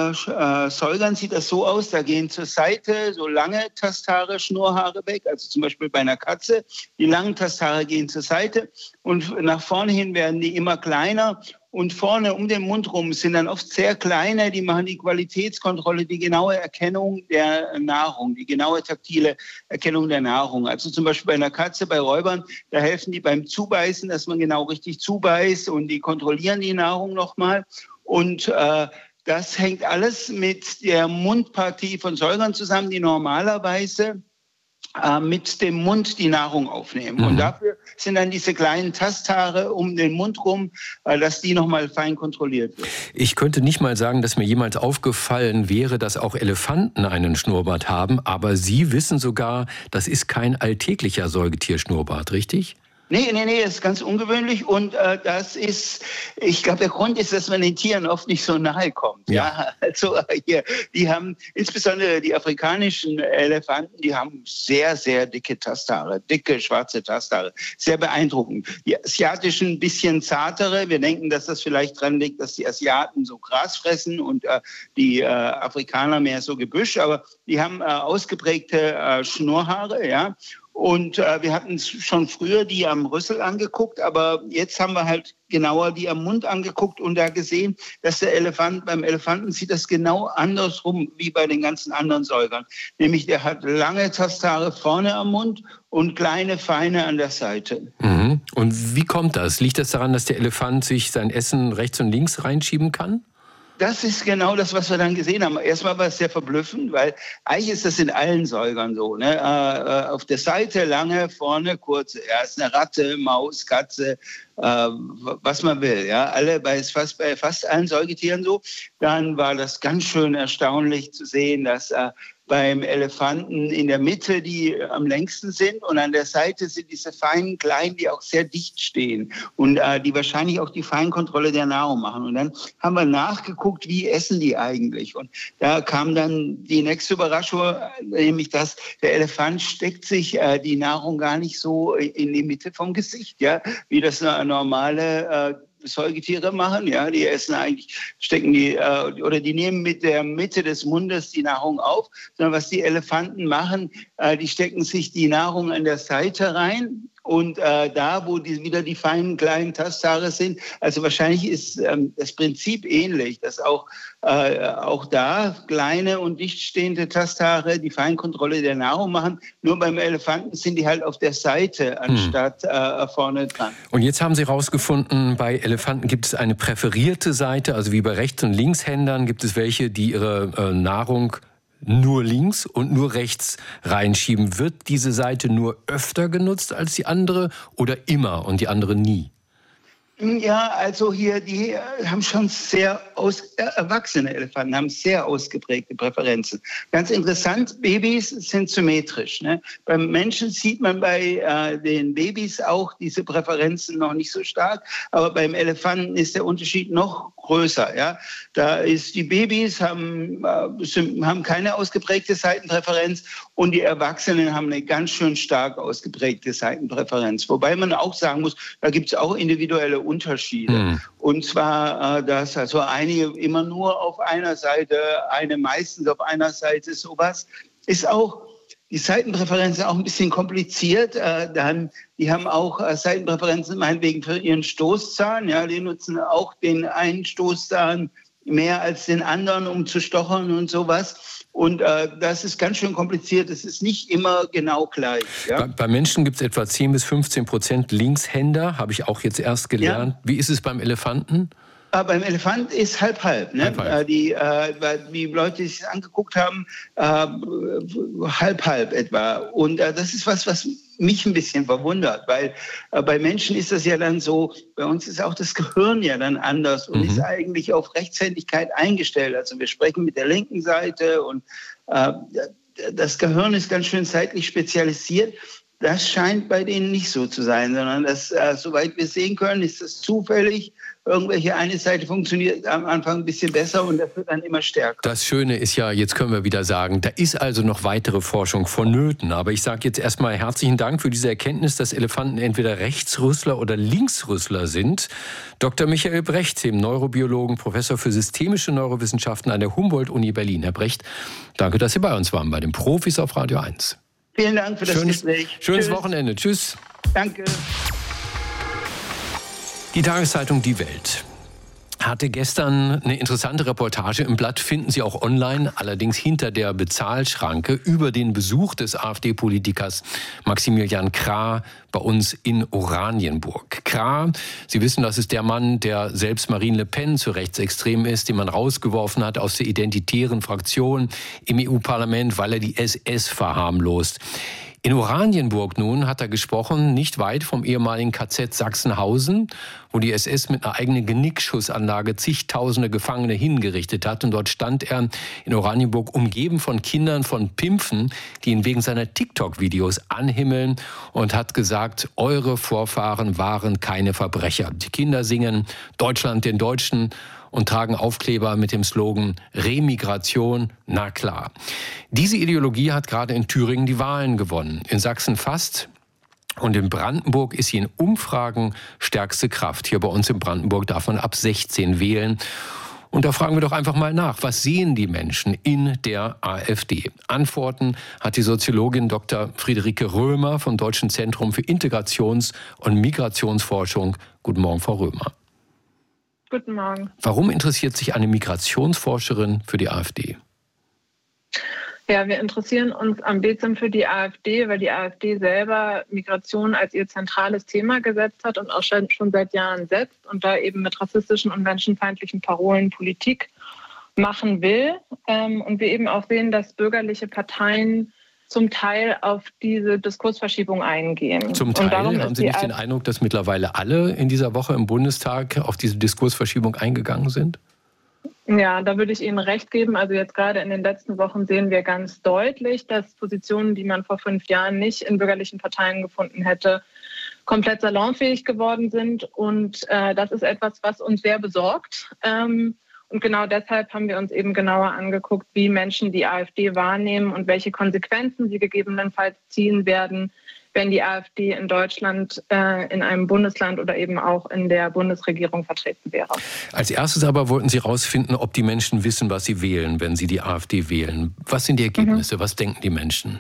Säugern sieht das so aus, da gehen zur Seite so lange Tasthaare, Schnurrhaare weg, also zum Beispiel bei einer Katze. Die langen Tasthaare gehen zur Seite und nach vorne hin werden die immer kleiner. Und vorne um den Mund rum sind dann oft sehr kleine, die machen die Qualitätskontrolle, die genaue Erkennung der Nahrung, die genaue taktile Erkennung der Nahrung. Also zum Beispiel bei einer Katze, bei Räubern, da helfen die beim Zubeißen, dass man genau richtig zubeißt, und die kontrollieren die Nahrung nochmal. Und das hängt alles mit der Mundpartie von Säugern zusammen, die normalerweise mit dem Mund die Nahrung aufnehmen. Und dafür sind dann diese kleinen Tasthaare um den Mund rum, dass die nochmal fein kontrolliert wird. Ich könnte nicht mal sagen, dass mir jemals aufgefallen wäre, dass auch Elefanten einen Schnurrbart haben, aber Sie wissen sogar, das ist kein alltäglicher Säugetierschnurrbart, richtig? Nee, das ist ganz ungewöhnlich, und das ist, ich glaube, der Grund ist, dass man den Tieren oft nicht so nahe kommt. Ja, also hier, die haben, insbesondere die afrikanischen Elefanten, die haben sehr, sehr dicke Tasthaare, dicke schwarze Tasthaare, sehr beeindruckend. Die asiatischen ein bisschen zartere, wir denken, dass das vielleicht dran liegt, dass die Asiaten so Gras fressen und die Afrikaner mehr so Gebüsch, aber die haben ausgeprägte Schnurrhaare, ja. Und wir hatten schon früher die am Rüssel angeguckt, aber jetzt haben wir halt genauer die am Mund angeguckt und da gesehen, dass beim Elefanten sieht das genau andersrum wie bei den ganzen anderen Säugern. Nämlich der hat lange Tasthaare vorne am Mund und kleine, feine an der Seite. Und wie kommt das? Liegt das daran, dass der Elefant sich sein Essen rechts und links reinschieben kann? Das ist genau das, was wir dann gesehen haben. Erstmal war es sehr verblüffend, weil eigentlich ist das in allen Säugern so. Ne? Auf der Seite lange, vorne kurze. Ja, ist eine Ratte, Maus, Katze, was man will. Ja, bei fast allen Säugetieren so. Dann war das ganz schön erstaunlich zu sehen, dass beim Elefanten in der Mitte die am längsten sind und an der Seite sind diese feinen Kleinen, die auch sehr dicht stehen und die wahrscheinlich auch die Feinkontrolle der Nahrung machen. Und dann haben wir nachgeguckt, wie essen die eigentlich. Und da kam dann die nächste Überraschung, nämlich dass der Elefant steckt sich die Nahrung gar nicht so in die Mitte vom Gesicht, ja, wie das eine normale Säugetiere machen, ja, die essen eigentlich, die nehmen mit der Mitte des Mundes die Nahrung auf, sondern was die Elefanten machen, die stecken sich die Nahrung an der Seite rein und da, wo wieder die feinen kleinen Tasthaare sind, also wahrscheinlich ist das Prinzip ähnlich, dass auch da kleine und dicht stehende Tasthaare die Feinkontrolle der Nahrung machen. Nur beim Elefanten sind die halt auf der Seite anstatt vorne dran. Und jetzt haben Sie herausgefunden, bei Elefanten gibt es eine präferierte Seite, also wie bei Rechts- und Linkshändern gibt es welche, die ihre Nahrung nur links und nur rechts reinschieben. Wird diese Seite nur öfter genutzt als die andere oder immer und die andere nie? Ja, also hier, die haben schon erwachsene Elefanten haben sehr ausgeprägte Präferenzen. Ganz interessant, Babys sind symmetrisch. Ne? Beim Menschen sieht man bei den Babys auch diese Präferenzen noch nicht so stark, aber beim Elefanten ist der Unterschied noch größer. Ja? Die Babys haben keine ausgeprägte Seitenpräferenz und die Erwachsenen haben eine ganz schön stark ausgeprägte Seitenpräferenz. Wobei man auch sagen muss, da gibt es auch individuelle Unterschiede. Und zwar, dass also einige immer nur auf einer Seite, eine meistens auf einer Seite, sowas ist auch, die Seitenpräferenzen auch ein bisschen kompliziert. Die haben auch Seitenpräferenzen meinetwegen für ihren Stoßzahn. Ja, die nutzen auch den einen Stoßzahn mehr als den anderen, um zu stochern und sowas. Und das ist ganz schön kompliziert. Es ist nicht immer genau gleich. Ja? Bei Menschen gibt es etwa 10-15% Linkshänder, habe ich auch jetzt erst gelernt. Ja. Wie ist es beim Elefanten? Beim Elefant ist halb-halb. Ne? Die Leute, die sich angeguckt haben, halb-halb etwa. Und das ist was mich ein bisschen verwundert, weil bei Menschen ist das ja dann so, bei uns ist auch das Gehirn ja dann anders und ist eigentlich auf Rechtshändigkeit eingestellt. Also wir sprechen mit der linken Seite und das Gehirn ist ganz schön zeitlich spezialisiert. Das scheint bei denen nicht so zu sein, sondern das, soweit wir sehen können, ist das zufällig. Irgendwelche eine Seite funktioniert am Anfang ein bisschen besser und das wird dann immer stärker. Das Schöne ist ja, jetzt können wir wieder sagen, da ist also noch weitere Forschung vonnöten. Aber ich sage jetzt erstmal herzlichen Dank für diese Erkenntnis, dass Elefanten entweder Rechtsrüssler oder Linksrüssler sind. Dr. Michael Brecht, dem Neurobiologen, Professor für systemische Neurowissenschaften an der Humboldt-Uni Berlin. Herr Brecht, danke, dass Sie bei uns waren, bei den Profis auf Radio 1. Vielen Dank für das Gespräch. Schönes Wochenende. Tschüss. Danke. Die Tageszeitung Die Welt hatte gestern eine interessante Reportage im Blatt, finden Sie auch online, allerdings hinter der Bezahlschranke, über den Besuch des AfD-Politikers Maximilian Krah bei uns in Oranienburg. Krah, Sie wissen, das ist der Mann, der selbst Marine Le Pen zu rechtsextrem ist, den man rausgeworfen hat aus der identitären Fraktion im EU-Parlament, weil er die SS verharmlost. In Oranienburg nun hat er gesprochen, nicht weit vom ehemaligen KZ Sachsenhausen, wo die SS mit einer eigenen Genickschussanlage zigtausende Gefangene hingerichtet hat. Und dort stand er in Oranienburg umgeben von Kindern, von Pimpfen, die ihn wegen seiner TikTok-Videos anhimmeln, und hat gesagt, eure Vorfahren waren keine Verbrecher. Die Kinder singen Deutschland den Deutschen und tragen Aufkleber mit dem Slogan Remigration, na klar. Diese Ideologie hat gerade in Thüringen die Wahlen gewonnen. In Sachsen fast. Und in Brandenburg ist sie in Umfragen stärkste Kraft. Hier bei uns in Brandenburg darf man ab 16 wählen. Und da fragen wir doch einfach mal nach, was sehen die Menschen in der AfD? Antworten hat die Soziologin Dr. Friederike Römer vom Deutschen Zentrum für Integrations- und Migrationsforschung. Guten Morgen, Frau Römer. Guten Morgen. Warum interessiert sich eine Migrationsforscherin für die AfD? Ja, wir interessieren uns am besten für die AfD, weil die AfD selber Migration als ihr zentrales Thema gesetzt hat und auch schon seit Jahren setzt und da eben mit rassistischen und menschenfeindlichen Parolen Politik machen will. Und wir eben auch sehen, dass bürgerliche Parteien zum Teil auf diese Diskursverschiebung eingehen. Zum Teil? Haben Sie nicht den Eindruck, dass mittlerweile alle in dieser Woche im Bundestag auf diese Diskursverschiebung eingegangen sind? Ja, da würde ich Ihnen recht geben. Also jetzt gerade in den letzten Wochen sehen wir ganz deutlich, dass Positionen, die man vor 5 Jahren nicht in bürgerlichen Parteien gefunden hätte, komplett salonfähig geworden sind. Und das ist etwas, was uns sehr besorgt. Und genau deshalb haben wir uns eben genauer angeguckt, wie Menschen die AfD wahrnehmen und welche Konsequenzen sie gegebenenfalls ziehen werden, wenn die AfD in Deutschland in einem Bundesland oder eben auch in der Bundesregierung vertreten wäre. Als erstes aber wollten Sie herausfinden, ob die Menschen wissen, was sie wählen, wenn sie die AfD wählen. Was sind die Ergebnisse? Was denken die Menschen?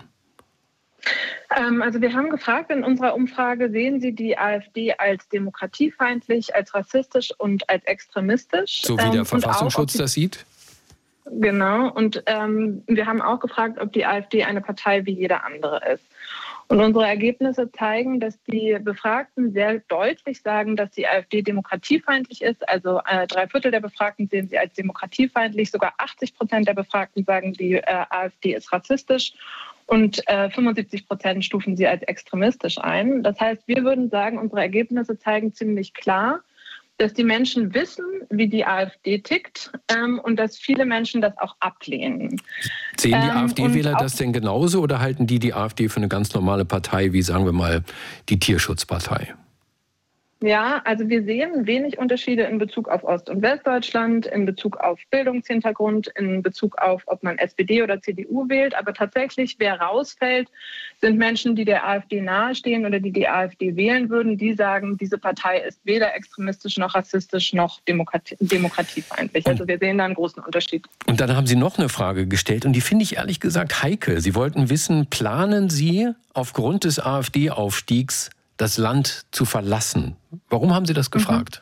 Also wir haben gefragt in unserer Umfrage, sehen Sie die AfD als demokratiefeindlich, als rassistisch und als extremistisch? So wie der Verfassungsschutz das sieht? Genau. Und wir haben auch gefragt, ob die AfD eine Partei wie jede andere ist. Und unsere Ergebnisse zeigen, dass die Befragten sehr deutlich sagen, dass die AfD demokratiefeindlich ist. Also 3/4 der Befragten sehen sie als demokratiefeindlich. Sogar 80% der Befragten sagen, die AfD ist rassistisch. Und 75% stufen sie als extremistisch ein. Das heißt, wir würden sagen, unsere Ergebnisse zeigen ziemlich klar, dass die Menschen wissen, wie die AfD tickt und dass viele Menschen das auch ablehnen. Sehen die AfD-Wähler das denn genauso oder halten die AfD für eine ganz normale Partei, wie sagen wir mal die Tierschutzpartei? Ja, also wir sehen wenig Unterschiede in Bezug auf Ost- und Westdeutschland, in Bezug auf Bildungshintergrund, in Bezug auf, ob man SPD oder CDU wählt. Aber tatsächlich, wer rausfällt, sind Menschen, die der AfD nahestehen oder die AfD wählen würden. Die sagen, diese Partei ist weder extremistisch noch rassistisch noch demokratiefeindlich. Also wir sehen da einen großen Unterschied. Und dann haben Sie noch eine Frage gestellt und die finde ich ehrlich gesagt heikel. Sie wollten wissen, planen Sie aufgrund des AfD-Aufstiegs das Land zu verlassen? Warum haben Sie das gefragt?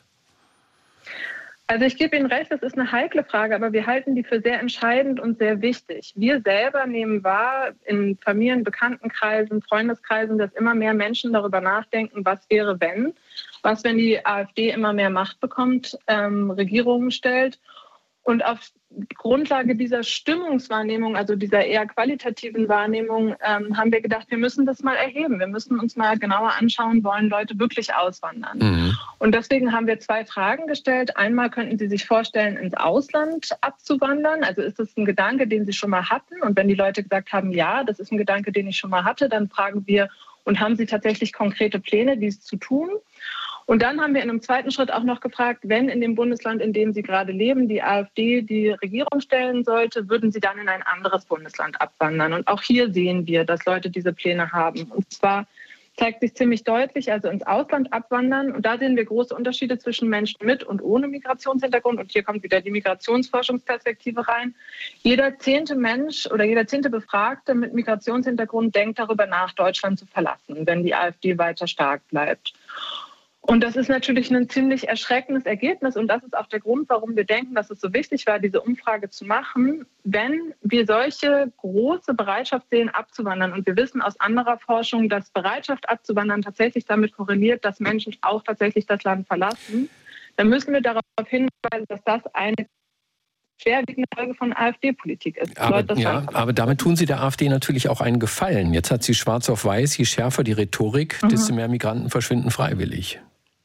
Also ich gebe Ihnen recht, das ist eine heikle Frage, aber wir halten die für sehr entscheidend und sehr wichtig. Wir selber nehmen wahr in Familien, Bekanntenkreisen, Freundeskreisen, dass immer mehr Menschen darüber nachdenken, was wäre, wenn die AfD immer mehr Macht bekommt, Regierungen stellt. Und auf Grundlage dieser Stimmungswahrnehmung, also dieser eher qualitativen Wahrnehmung, haben wir gedacht, wir müssen das mal erheben. Wir müssen uns mal genauer anschauen, wollen Leute wirklich auswandern? Mhm. Und deswegen haben wir 2 Fragen gestellt. Einmal, könnten Sie sich vorstellen, ins Ausland abzuwandern? Also ist das ein Gedanke, den Sie schon mal hatten? Und wenn die Leute gesagt haben, ja, das ist ein Gedanke, den ich schon mal hatte, dann fragen wir, und haben Sie tatsächlich konkrete Pläne, dies zu tun? Und dann haben wir in einem zweiten Schritt auch noch gefragt, wenn in dem Bundesland, in dem Sie gerade leben, die AfD die Regierung stellen sollte, würden Sie dann in ein anderes Bundesland abwandern? Und auch hier sehen wir, dass Leute diese Pläne haben. Und zwar zeigt sich ziemlich deutlich, also ins Ausland abwandern. Und da sehen wir große Unterschiede zwischen Menschen mit und ohne Migrationshintergrund. Und hier kommt wieder die Migrationsforschungsperspektive rein. Jeder 10. Mensch oder jeder 10. Befragte mit Migrationshintergrund denkt darüber nach, Deutschland zu verlassen, wenn die AfD weiter stark bleibt. Und das ist natürlich ein ziemlich erschreckendes Ergebnis. Und das ist auch der Grund, warum wir denken, dass es so wichtig war, diese Umfrage zu machen. Wenn wir solche große Bereitschaft sehen, abzuwandern, und wir wissen aus anderer Forschung, dass Bereitschaft abzuwandern tatsächlich damit korreliert, dass Menschen auch tatsächlich das Land verlassen, dann müssen wir darauf hinweisen, dass das eine schwerwiegende Folge von AfD-Politik ist. Aber damit tun Sie der AfD natürlich auch einen Gefallen. Jetzt hat sie schwarz auf weiß, je schärfer die Rhetorik, desto mehr Migranten verschwinden freiwillig.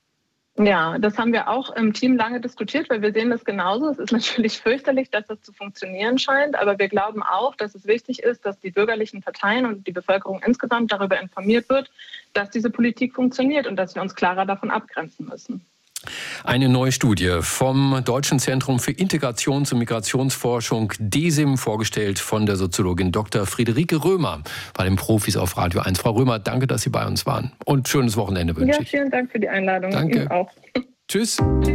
Ja, das haben wir auch im Team lange diskutiert, weil wir sehen das genauso. Es ist natürlich fürchterlich, dass das zu funktionieren scheint, aber wir glauben auch, dass es wichtig ist, dass die bürgerlichen Parteien und die Bevölkerung insgesamt darüber informiert wird, dass diese Politik funktioniert und dass wir uns klarer davon abgrenzen müssen. Eine neue Studie vom Deutschen Zentrum für Integrations- und Migrationsforschung DESIM, vorgestellt von der Soziologin Dr. Friederike Römer bei den Profis auf Radio 1. Frau Römer, danke, dass Sie bei uns waren und schönes Wochenende wünsche ich. Ja, vielen Dank für die Einladung. Danke. Ihnen auch. Tschüss.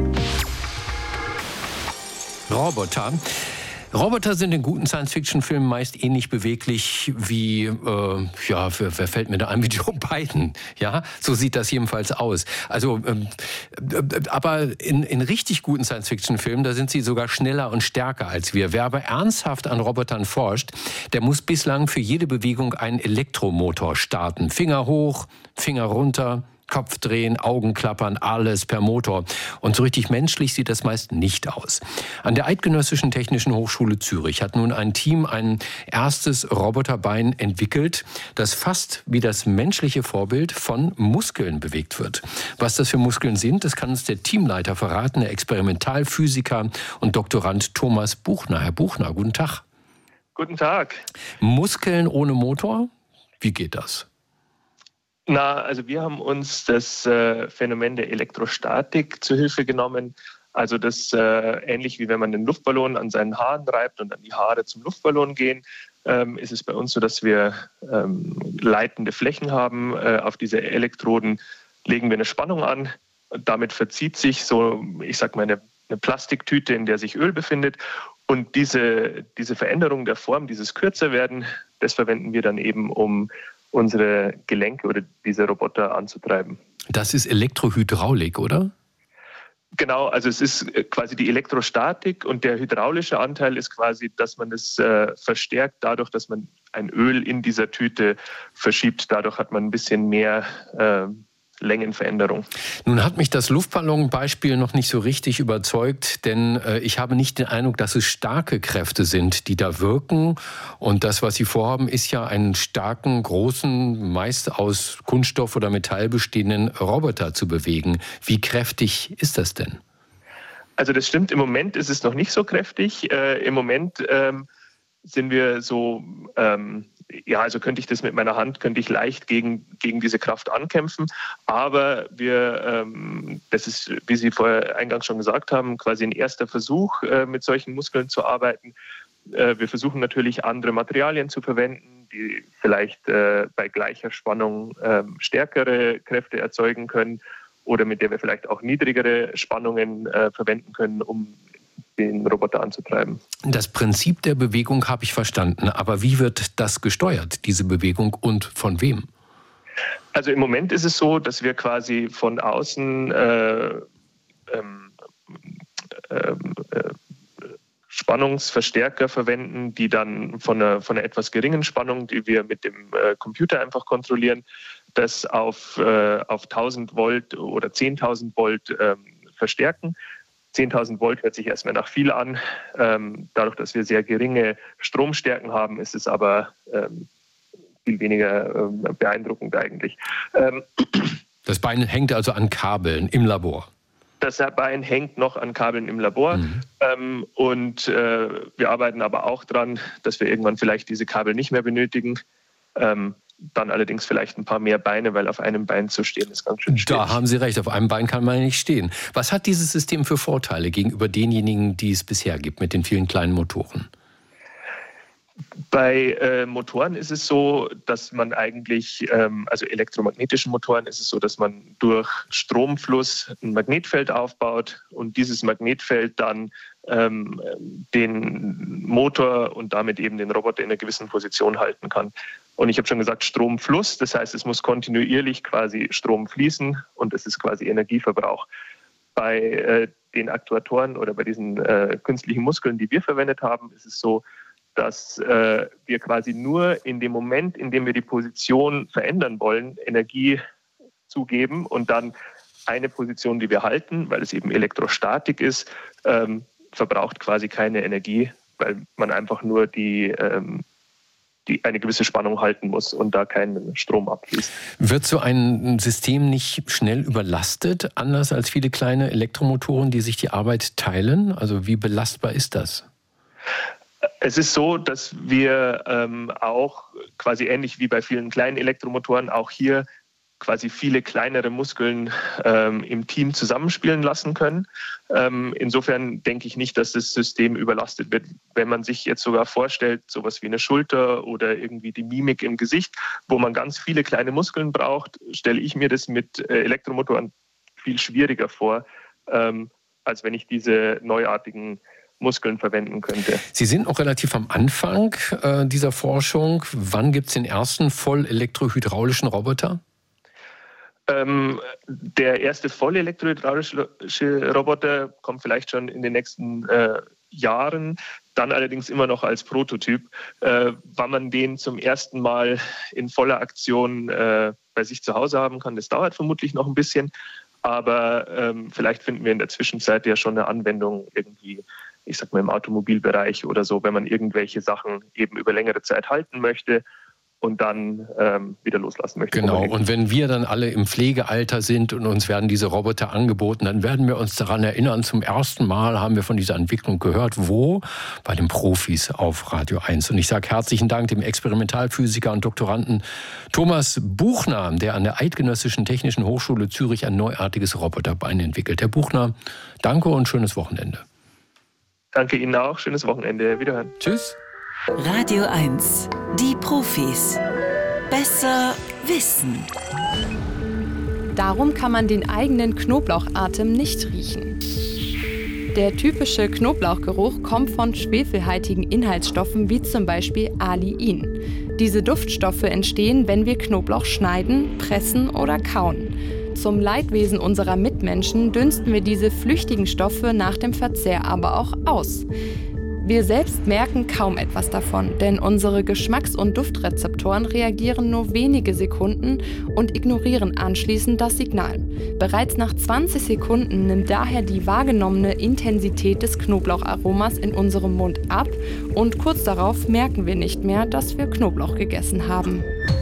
Roboter sind in guten Science-Fiction-Filmen meist ähnlich beweglich wie, wer fällt mir da ein, wie Joe Biden. Ja, so sieht das jedenfalls aus. Also, aber in richtig guten Science-Fiction-Filmen, da sind sie sogar schneller und stärker als wir. Wer aber ernsthaft an Robotern forscht, der muss bislang für jede Bewegung einen Elektromotor starten. Finger hoch, Finger runter, Kopf drehen, Augen klappern, alles per Motor. Und so richtig menschlich sieht das meist nicht aus. An der Eidgenössischen Technischen Hochschule Zürich hat nun ein Team ein erstes Roboterbein entwickelt, das fast wie das menschliche Vorbild von Muskeln bewegt wird. Was das für Muskeln sind, das kann uns der Teamleiter verraten, der Experimentalphysiker und Doktorand Thomas Buchner. Herr Buchner, guten Tag. Guten Tag. Muskeln ohne Motor? Wie geht das? Also wir haben uns das Phänomen der Elektrostatik zu Hilfe genommen. Also das ähnlich wie wenn man den Luftballon an seinen Haaren reibt und dann die Haare zum Luftballon gehen, ist es bei uns so, dass wir leitende Flächen haben. Auf diese Elektroden legen wir eine Spannung an. Damit verzieht sich so, ich sag mal, eine Plastiktüte, in der sich Öl befindet. Und diese Veränderung der Form, dieses Kürzerwerden, das verwenden wir dann eben, um unsere Gelenke oder diese Roboter anzutreiben. Das ist Elektrohydraulik, oder? Genau, also es ist quasi die Elektrostatik und der hydraulische Anteil ist quasi, dass man es verstärkt dadurch, dass man ein Öl in dieser Tüte verschiebt. Dadurch hat man ein bisschen mehr Längenveränderung. Nun hat mich das Luftballon-Beispiel noch nicht so richtig überzeugt, denn ich habe nicht den Eindruck, dass es starke Kräfte sind, die da wirken. Und das, was Sie vorhaben, ist ja einen starken, großen, meist aus Kunststoff oder Metall bestehenden Roboter zu bewegen. Wie kräftig ist das denn? Also das stimmt, im Moment ist es noch nicht so kräftig. Im Moment sind wir so... also könnte ich das mit meiner Hand, leicht gegen diese Kraft ankämpfen. Aber das ist, wie Sie vorher eingangs schon gesagt haben, quasi ein erster Versuch, mit solchen Muskeln zu arbeiten. Wir versuchen natürlich andere Materialien zu verwenden, die vielleicht bei gleicher Spannung stärkere Kräfte erzeugen können oder mit der wir vielleicht auch niedrigere Spannungen verwenden können, um den Roboter anzutreiben. Das Prinzip der Bewegung habe ich verstanden, aber wie wird das gesteuert, diese Bewegung, und von wem? Also im Moment ist es so, dass wir quasi von außen Spannungsverstärker verwenden, die dann von einer etwas geringen Spannung, die wir mit dem Computer einfach kontrollieren, das auf 1000 Volt oder 10.000 Volt verstärken. 10.000 Volt hört sich erstmal nach viel an. Dadurch, dass wir sehr geringe Stromstärken haben, ist es aber viel weniger beeindruckend eigentlich. Das Bein hängt also an Kabeln im Labor? Das Bein hängt noch an Kabeln im Labor. Und wir arbeiten aber auch dran, dass wir irgendwann vielleicht diese Kabel nicht mehr benötigen. Dann allerdings vielleicht ein paar mehr Beine, weil auf einem Bein zu stehen ist ganz schön schwierig. Da haben Sie recht, auf einem Bein kann man nicht stehen. Was hat dieses System für Vorteile gegenüber denjenigen, die es bisher gibt, mit den vielen kleinen Motoren? Bei Motoren ist es so, dass man eigentlich, also elektromagnetischen Motoren ist es so, dass man durch Stromfluss ein Magnetfeld aufbaut und dieses Magnetfeld dann den Motor und damit eben den Roboter in einer gewissen Position halten kann. Und ich habe schon gesagt, Stromfluss, das heißt, es muss kontinuierlich quasi Strom fließen und es ist quasi Energieverbrauch. Bei den Aktuatoren oder bei diesen künstlichen Muskeln, die wir verwendet haben, ist es so, dass wir quasi nur in dem Moment, in dem wir die Position verändern wollen, Energie zugeben und dann eine Position, die wir halten, weil es eben Elektrostatik ist, verbraucht quasi keine Energie, weil man einfach nur eine gewisse Spannung halten muss und da keinen Strom abfließt. Wird so ein System nicht schnell überlastet, anders als viele kleine Elektromotoren, die sich die Arbeit teilen? Also wie belastbar ist das? Es ist so, dass wir auch quasi ähnlich wie bei vielen kleinen Elektromotoren auch hier quasi viele kleinere Muskeln im Team zusammenspielen lassen können. Insofern denke ich nicht, dass das System überlastet wird. Wenn man sich jetzt sogar vorstellt, sowas wie eine Schulter oder irgendwie die Mimik im Gesicht, wo man ganz viele kleine Muskeln braucht, stelle ich mir das mit Elektromotoren viel schwieriger vor, als wenn ich diese neuartigen Muskeln verwenden könnte. Sie sind noch relativ am Anfang dieser Forschung. Wann gibt es den ersten voll elektrohydraulischen Roboter? Der erste voll elektrohydraulische Roboter kommt vielleicht schon in den nächsten Jahren, dann allerdings immer noch als Prototyp. Wann man den zum ersten Mal in voller Aktion bei sich zu Hause haben kann, das dauert vermutlich noch ein bisschen, aber vielleicht finden wir in der Zwischenzeit ja schon eine Anwendung irgendwie, ich sag mal im Automobilbereich oder so, wenn man irgendwelche Sachen eben über längere Zeit halten möchte und dann wieder loslassen möchte. Genau, und wenn wir dann alle im Pflegealter sind und uns werden diese Roboter angeboten, dann werden wir uns daran erinnern, zum ersten Mal haben wir von dieser Entwicklung gehört. Wo? Bei den Profis auf Radio 1. Und ich sage herzlichen Dank dem Experimentalphysiker und Doktoranden Thomas Buchner, der an der Eidgenössischen Technischen Hochschule Zürich ein neuartiges Roboterbein entwickelt. Herr Buchner, danke und schönes Wochenende. Danke Ihnen auch, schönes Wochenende. Wiederhören. Tschüss. Radio 1, die Profis. Besser wissen. Darum kann man den eigenen Knoblauchatem nicht riechen. Der typische Knoblauchgeruch kommt von schwefelhaltigen Inhaltsstoffen wie zum Beispiel Aliin. Diese Duftstoffe entstehen, wenn wir Knoblauch schneiden, pressen oder kauen. Zum Leidwesen unserer Mitmenschen dünsten wir diese flüchtigen Stoffe nach dem Verzehr aber auch aus. Wir selbst merken kaum etwas davon, denn unsere Geschmacks- und Duftrezeptoren reagieren nur wenige Sekunden und ignorieren anschließend das Signal. Bereits nach 20 Sekunden nimmt daher die wahrgenommene Intensität des Knoblaucharomas in unserem Mund ab und kurz darauf merken wir nicht mehr, dass wir Knoblauch gegessen haben.